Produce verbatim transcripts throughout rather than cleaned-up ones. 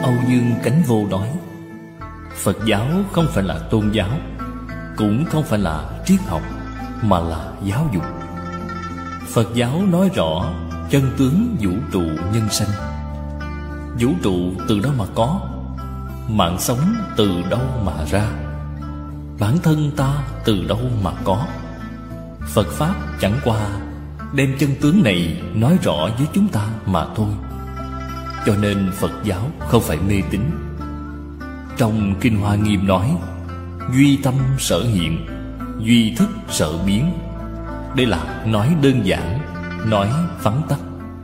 Âu Dương Cánh Vô nói, Phật giáo không phải là tôn giáo, cũng không phải là triết học, mà là giáo dục. Phật giáo nói rõ chân tướng vũ trụ nhân sanh. Vũ trụ từ đâu mà có? Mạng sống từ đâu mà ra? Bản thân ta từ đâu mà có? Phật Pháp chẳng qua đem chân tướng này nói rõ với chúng ta mà thôi. Cho nên Phật giáo không phải mê tín. Trong Kinh Hoa Nghiêm nói, duy tâm sở hiện, duy thức sở biến. Đây là nói đơn giản, nói vắn tắt.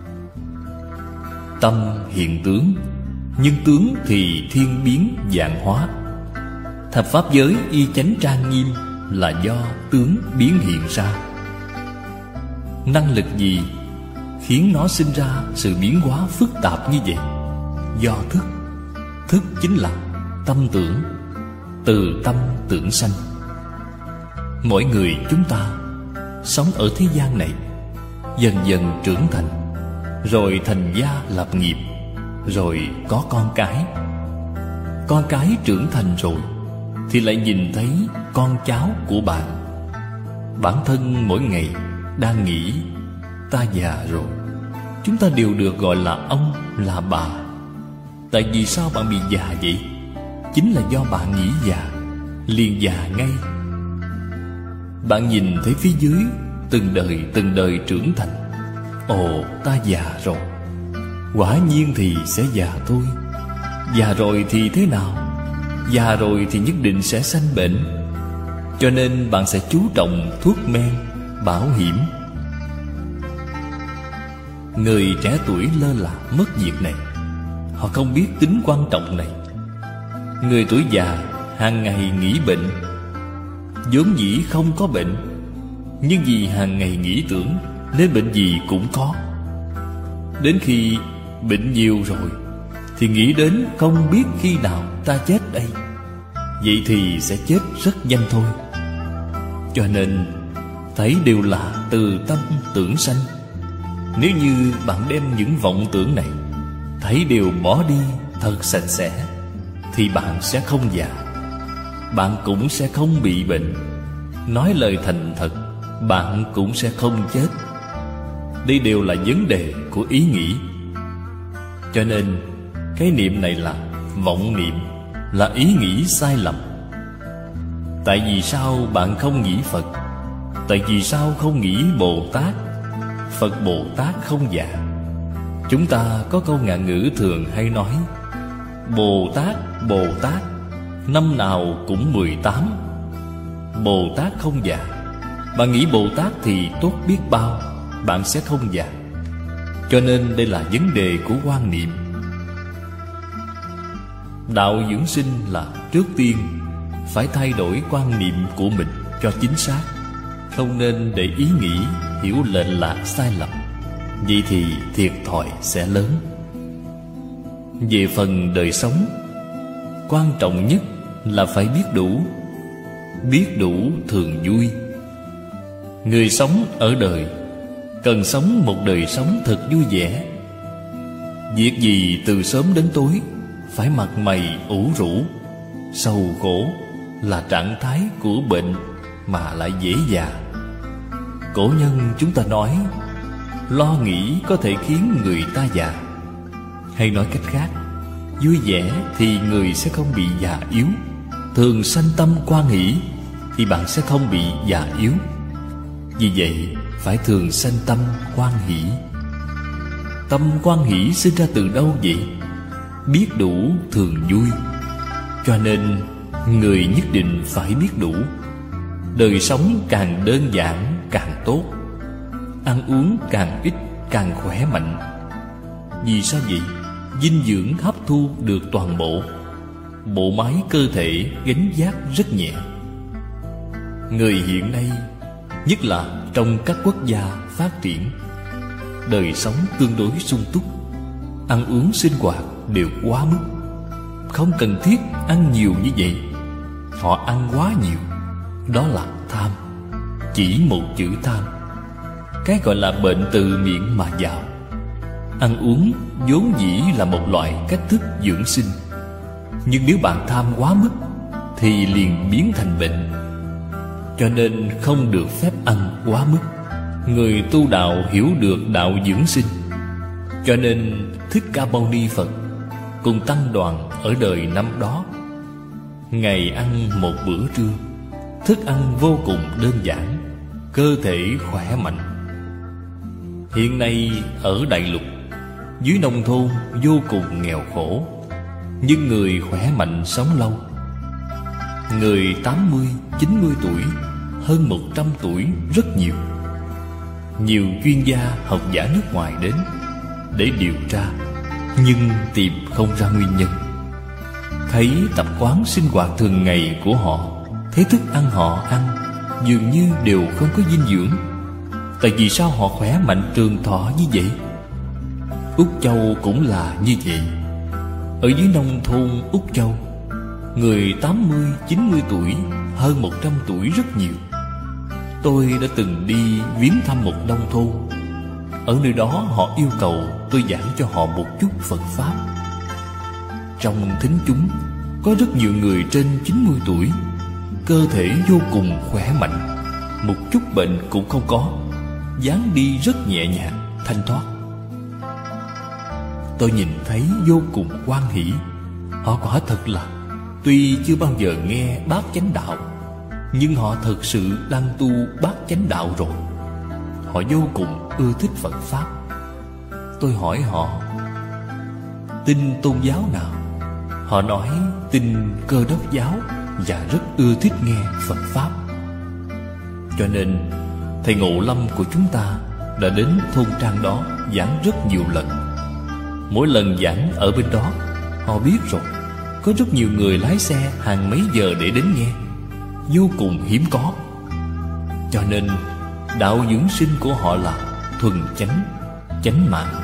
Tâm hiện tướng, nhưng tướng thì thiên biến vạn hóa. Thập pháp giới y chánh trang nghiêm là do tướng biến hiện ra. Năng lực gì khiến nó sinh ra sự biến hóa phức tạp như vậy? Do thức. Thức chính là tâm tưởng. Từ tâm tưởng sanh. Mỗi người chúng ta sống ở thế gian này, dần dần trưởng thành, rồi thành gia lập nghiệp, rồi có con cái. Con cái trưởng thành rồi thì lại nhìn thấy con cháu của bạn. Bản thân mỗi ngày đang nghĩ, ta già rồi. Chúng ta đều được gọi là ông, là bà. Tại vì sao bạn bị già vậy? Chính là do bạn nghĩ già, liền già ngay. Bạn nhìn thấy phía dưới từng đời từng đời trưởng thành. Ồ, ta già rồi. Quả nhiên thì sẽ già thôi. Già rồi thì thế nào? Già rồi thì nhất định sẽ sanh bệnh. Cho nên bạn sẽ chú trọng thuốc men, bảo hiểm. Người trẻ tuổi lơ là mất việc này. Họ không biết tính quan trọng này. Người tuổi già hàng ngày nghĩ bệnh, vốn dĩ không có bệnh, nhưng vì hàng ngày nghĩ tưởng nên bệnh gì cũng có. Đến khi bệnh nhiều rồi thì nghĩ đến không biết khi nào ta chết đây. Vậy thì sẽ chết rất nhanh thôi. Cho nên thấy đều là từ tâm tưởng sanh. Nếu như bạn đem những vọng tưởng này thấy đều bỏ đi thật sạch sẽ, thì bạn sẽ không già. Bạn cũng sẽ không bị bệnh. Nói lời thành thật, bạn cũng sẽ không chết. Đây đều là vấn đề của ý nghĩ. Cho nên cái niệm này là vọng niệm, là ý nghĩ sai lầm. Tại vì sao bạn không nghĩ Phật? Tại vì sao không nghĩ Bồ Tát? Phật Bồ Tát không già. Chúng ta có câu ngạn ngữ thường hay nói, Bồ Tát, Bồ Tát, năm nào cũng mười tám. Bồ Tát không già. Bạn nghĩ Bồ Tát thì tốt biết bao, bạn sẽ không già. Cho nên đây là vấn đề của quan niệm. Đạo dưỡng sinh là trước tiên phải thay đổi quan niệm của mình cho chính xác. Không nên để ý nghĩ, hiểu lệch lạc sai lầm. Vậy thì thiệt thòi sẽ lớn. Về phần đời sống, quan trọng nhất là phải biết đủ. Biết đủ thường vui. Người sống ở đời cần sống một đời sống thật vui vẻ. Việc gì từ sớm đến tối phải mặt mày ủ rũ, sầu khổ là trạng thái của bệnh mà lại dễ già. Cổ nhân chúng ta nói, lo nghĩ có thể khiến người ta già. Hay nói cách khác, vui vẻ thì người sẽ không bị già yếu. Thường sanh tâm hoan hỷ thì bạn sẽ không bị già yếu. Vì vậy phải thường sanh tâm hoan hỷ. Tâm hoan hỷ sinh ra từ đâu vậy? Biết đủ thường vui. Cho nên người nhất định phải biết đủ. Đời sống càng đơn giản càng tốt. Ăn uống càng ít càng khỏe mạnh. Vì sao vậy? Dinh dưỡng hấp thu được toàn bộ. Bộ máy cơ thể gánh vác rất nhẹ. Người hiện nay, nhất là trong các quốc gia phát triển, đời sống tương đối sung túc. Ăn uống sinh hoạt đều quá mức. Không cần thiết ăn nhiều như vậy. Họ ăn quá nhiều. Đó là tham. Chỉ một chữ tham. Cái gọi là bệnh từ miệng mà vào. Ăn uống vốn dĩ là một loại cách thức dưỡng sinh, nhưng nếu bạn tham quá mức thì liền biến thành bệnh. Cho nên không được phép ăn quá mức. Người tu đạo hiểu được đạo dưỡng sinh, cho nên Thích Ca Mâu Ni Phật cùng tăng đoàn ở đời năm đó, ngày ăn một bữa trưa, thức ăn vô cùng đơn giản, cơ thể khỏe mạnh. Hiện nay ở Đại Lục, dưới nông thôn vô cùng nghèo khổ, nhưng người khỏe mạnh sống lâu. Người tám mươi, chín mươi tuổi, hơn một trăm tuổi rất nhiều. Nhiều chuyên gia học giả nước ngoài đến để điều tra, nhưng tìm không ra nguyên nhân. Thấy tập quán sinh hoạt thường ngày của họ, thấy thức ăn họ ăn dường như đều không có dinh dưỡng. Tại vì sao họ khỏe mạnh trường thọ như vậy? Úc Châu cũng là như vậy. Ở dưới nông thôn Úc Châu, người tám mươi, chín mươi tuổi, hơn một trăm tuổi rất nhiều. Tôi đã từng đi viếng thăm một nông thôn. Ở nơi đó họ yêu cầu tôi giảng cho họ một chút Phật Pháp. Trong thính chúng có rất nhiều người trên chín mươi tuổi, cơ thể vô cùng khỏe mạnh, một chút bệnh cũng không có, dáng đi rất nhẹ nhàng, thanh thoát. Tôi nhìn thấy vô cùng hoan hỷ. Họ quả thật là tuy chưa bao giờ nghe Bát Chánh Đạo, nhưng họ thực sự đang tu Bát Chánh Đạo rồi. Họ vô cùng ưa thích Phật Pháp. Tôi hỏi họ tin tôn giáo nào. Họ nói tin Cơ Đốc giáo và rất ưa thích nghe Phật Pháp. Cho nên thầy Ngộ Lâm của chúng ta đã đến thôn trang đó giảng rất nhiều lần. Mỗi lần giảng ở bên đó, họ biết rồi, có rất nhiều người lái xe hàng mấy giờ để đến nghe, vô cùng hiếm có. Cho nên đạo dưỡng sinh của họ là thuần chánh, chánh mạng.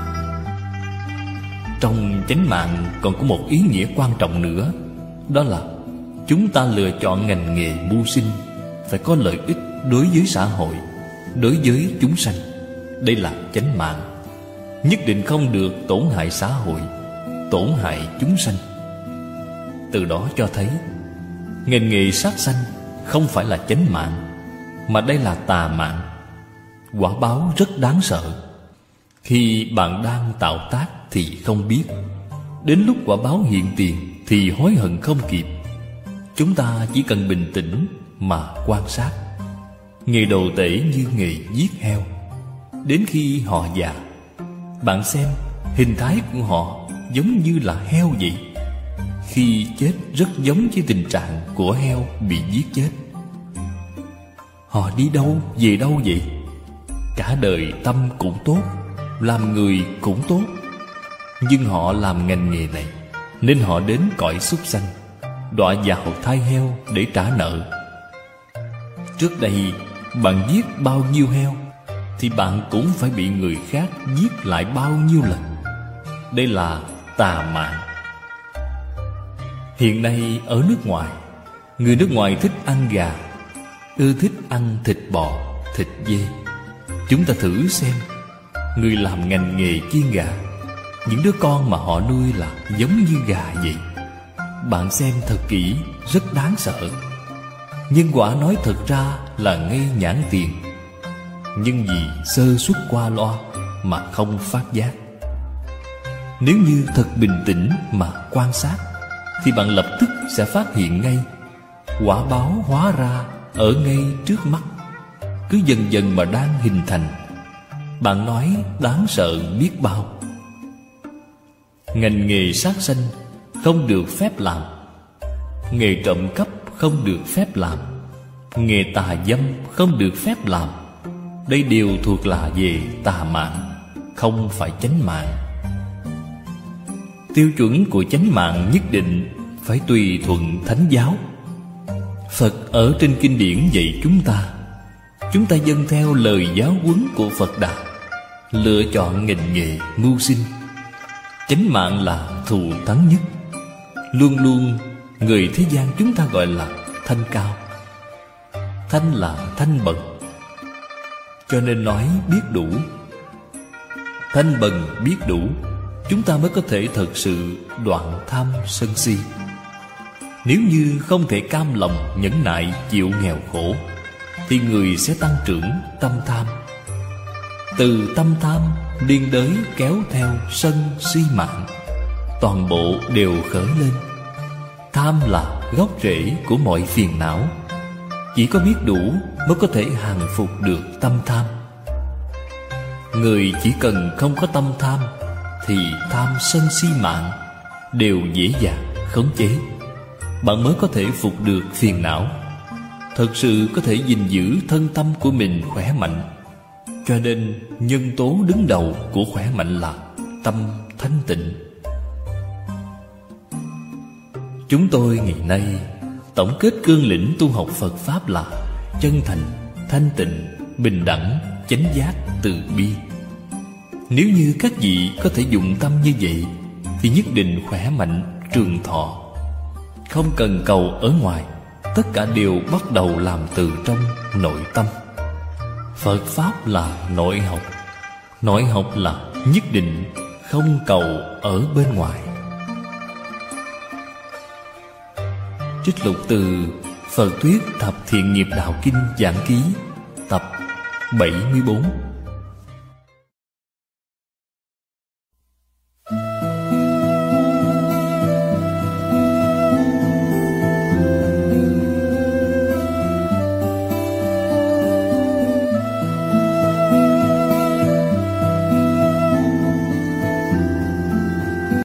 Trong chánh mạng còn có một ý nghĩa quan trọng nữa, đó là chúng ta lựa chọn ngành nghề mưu sinh phải có lợi ích đối với xã hội, đối với chúng sanh. Đây là chánh mạng. Nhất định không được tổn hại xã hội, tổn hại chúng sanh. Từ đó cho thấy ngành nghề sát sanh không phải là chánh mạng, mà đây là tà mạng. Quả báo rất đáng sợ. Khi bạn đang tạo tác thì không biết, đến lúc quả báo hiện tiền thì hối hận không kịp. Chúng ta chỉ cần bình tĩnh mà quan sát. Nghề đồ tể như nghề giết heo. Đến khi họ già, bạn xem hình thái của họ giống như là heo vậy. Khi chết rất giống với tình trạng của heo bị giết chết. Họ đi đâu về đâu vậy? Cả đời tâm cũng tốt, làm người cũng tốt, nhưng họ làm ngành nghề này nên họ đến cõi súc sanh, đọa vào thai heo để trả nợ. Trước đây bạn giết bao nhiêu heo thì bạn cũng phải bị người khác giết lại bao nhiêu lần. Đây là tà mạng. Hiện nay ở nước ngoài, người nước ngoài thích ăn gà, ưa thích ăn thịt bò, thịt dê. Chúng ta thử xem, người làm ngành nghề chiên gà, những đứa con mà họ nuôi là giống như gà vậy. Bạn xem thật kỹ, rất đáng sợ. Nhân quả nói thật ra là ngây nhãn tiền, nhưng vì sơ suất qua loa mà không phát giác. Nếu như thật bình tĩnh mà quan sát thì bạn lập tức sẽ phát hiện ngay. Quả báo hóa ra ở ngay trước mắt, cứ dần dần mà đang hình thành. Bạn nói đáng sợ biết bao. Ngành nghề sát sanh không được phép làm. Nghề trộm cắp không được phép làm. Nghề tà dâm không được phép làm. Đây đều thuộc là về tà mạng, không phải chánh mạng. Tiêu chuẩn của chánh mạng nhất định phải tùy thuận thánh giáo. Phật ở trên kinh điển dạy chúng ta, chúng ta dâng theo lời giáo huấn của Phật Đà, lựa chọn ngành nghề mưu sinh. Chánh mạng là thù thắng nhất. Luôn luôn người thế gian chúng ta gọi là thanh cao. Thanh là thanh bậc, cho nên nói biết đủ. thanh bần biết đủ, chúng ta mới có thể thật sự đoạn tham sân si. Nếu như không thể cam lòng nhẫn nại chịu nghèo khổ, thì người sẽ tăng trưởng tâm tham. Từ tâm tham liên đới kéo theo sân si mạng, toàn bộ đều khởi lên. Tham là gốc rễ của mọi phiền não. Chỉ có biết đủ mới có thể hàng phục được tâm tham. Người chỉ cần không có tâm tham, thì tham sân si mạng đều dễ dàng khống chế. Bạn mới có thể phục được phiền não, thật sự có thể gìn giữ thân tâm của mình khỏe mạnh. Cho nên nhân tố đứng đầu của khỏe mạnh là tâm thanh tịnh. Chúng tôi ngày nay tổng kết cương lĩnh tu học Phật Pháp là chân thành, thanh tịnh, bình đẳng, chánh giác, từ bi. Nếu như các vị có thể dụng tâm như vậy, thì nhất định khỏe mạnh, trường thọ. Không cần cầu ở ngoài, tất cả đều bắt đầu làm từ trong nội tâm. Phật Pháp là nội học. Nội học là nhất định không cầu ở bên ngoài. Trích lục từ Phật Thuyết Thập Thiện Nghiệp Đạo Kinh Giảng Ký tập bảy mươi bốn.